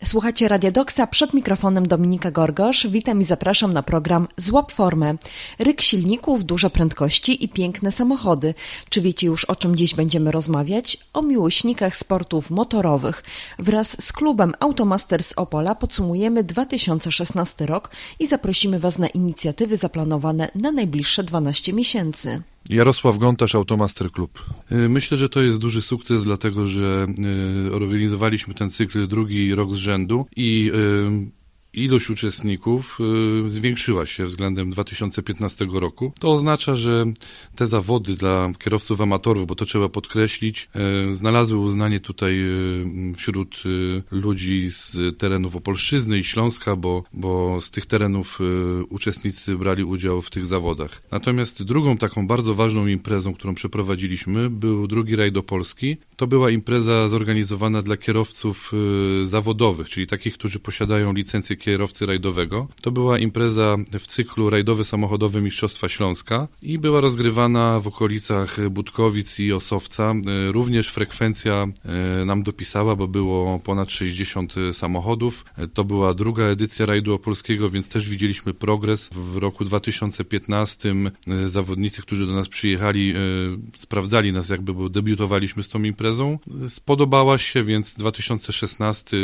Słuchacie Radia Doksa, przed mikrofonem Dominika Gorgosz. Witam i zapraszam na program Złap formę. Ryk silników, duże prędkości i piękne samochody. Czy wiecie już, o czym dziś będziemy rozmawiać? O miłośnikach sportów motorowych. Wraz z klubem Automasters Opola podsumujemy 2016 rok i zaprosimy Was na inicjatywy zaplanowane na najbliższe 12 miesięcy. Jarosław Gontarz, Automaster Klub. Myślę, że to jest duży sukces, dlatego że organizowaliśmy ten cykl drugi rok z rzędu i ilość uczestników zwiększyła się względem 2015 roku. To oznacza, że te zawody dla kierowców amatorów, bo to trzeba podkreślić, znalazły uznanie tutaj wśród ludzi z terenów Opolszczyzny i Śląska, bo z tych terenów uczestnicy brali udział w tych zawodach. Natomiast drugą taką bardzo ważną imprezą, którą przeprowadziliśmy, był drugi rajd opolski. To była impreza zorganizowana dla kierowców zawodowych, czyli takich, którzy posiadają licencję kierowcy rajdowego. To była impreza w cyklu rajdowe samochodowe Mistrzostwa Śląska i była rozgrywana w okolicach Budkowic i Osowca. Również frekwencja nam dopisała, bo było ponad 60 samochodów. To była druga edycja rajdu opolskiego, więc też widzieliśmy progres. W roku 2015 zawodnicy, którzy do nas przyjechali, sprawdzali nas jakby, bo debiutowaliśmy z tą imprezą. Spodobała się, więc 2016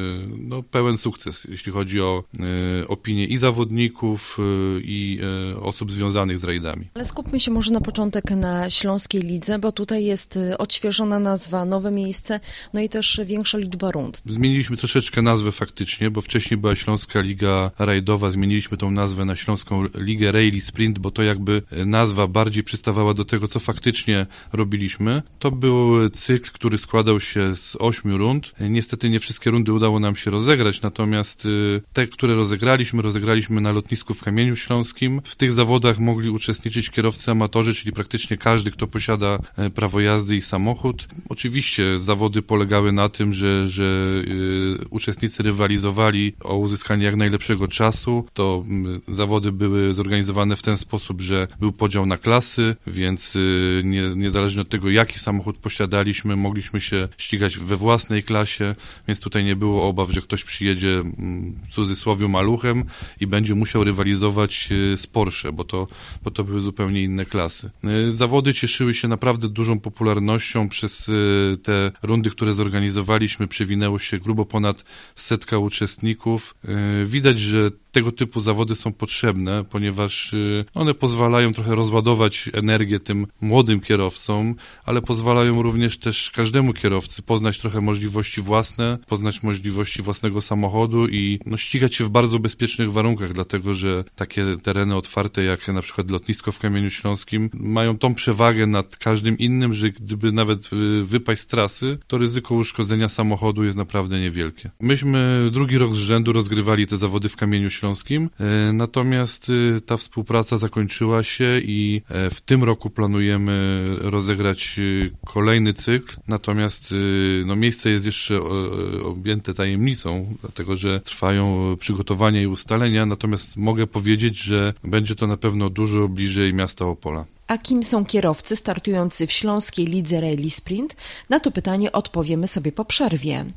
pełen sukces, jeśli chodzi o opinię i zawodników, i osób związanych z rajdami. Ale skupmy się może na początek na Śląskiej Lidze, bo tutaj jest odświeżona nazwa, nowe miejsce, no i też większa liczba rund. Zmieniliśmy troszeczkę nazwę faktycznie, bo wcześniej była Śląska Liga Rajdowa, zmieniliśmy tą nazwę na Śląską Ligę Rally Sprint, bo to jakby nazwa bardziej przystawała do tego, co faktycznie robiliśmy. To był cykl, który składał się z 8 rund. Niestety nie wszystkie rundy udało nam się rozegrać, natomiast te, które rozegraliśmy na lotnisku w Kamieniu Śląskim. W tych zawodach mogli uczestniczyć kierowcy amatorzy, czyli praktycznie każdy, kto posiada prawo jazdy i samochód. Oczywiście zawody polegały na tym, że uczestnicy rywalizowali o uzyskanie jak najlepszego czasu. To zawody były zorganizowane w ten sposób, że był podział na klasy, więc niezależnie od tego, jaki samochód posiadaliśmy, mogliśmy się ścigać we własnej klasie, więc tutaj nie było obaw, że ktoś przyjedzie w cudzysłowie maluchem i będzie musiał rywalizować z Porsche, bo to były zupełnie inne klasy. Zawody cieszyły się naprawdę dużą popularnością. Przez te rundy, które zorganizowaliśmy, przewinęło się grubo ponad 100 uczestników. Widać, że tego typu zawody są potrzebne, ponieważ one pozwalają trochę rozładować energię tym młodym kierowcom, ale pozwalają również też każdemu kierowcy poznać trochę możliwości własne, poznać możliwości własnego samochodu i ścigać się w bardzo bezpiecznych warunkach, dlatego że takie tereny otwarte jak na przykład lotnisko w Kamieniu Śląskim mają tą przewagę nad każdym innym, że gdyby nawet wypaść z trasy, to ryzyko uszkodzenia samochodu jest naprawdę niewielkie. Myśmy drugi rok z rzędu rozgrywali te zawody w Kamieniu Śląskim, natomiast ta współpraca zakończyła się i w tym roku planujemy rozegrać kolejny cykl, natomiast miejsce jest jeszcze objęte tajemnicą, dlatego że trwają przygotowania i ustalenia, natomiast mogę powiedzieć, że będzie to na pewno dużo bliżej miasta Opola. A kim są kierowcy startujący w Śląskiej Lidze Rally Sprint? Na to pytanie odpowiemy sobie po przerwie.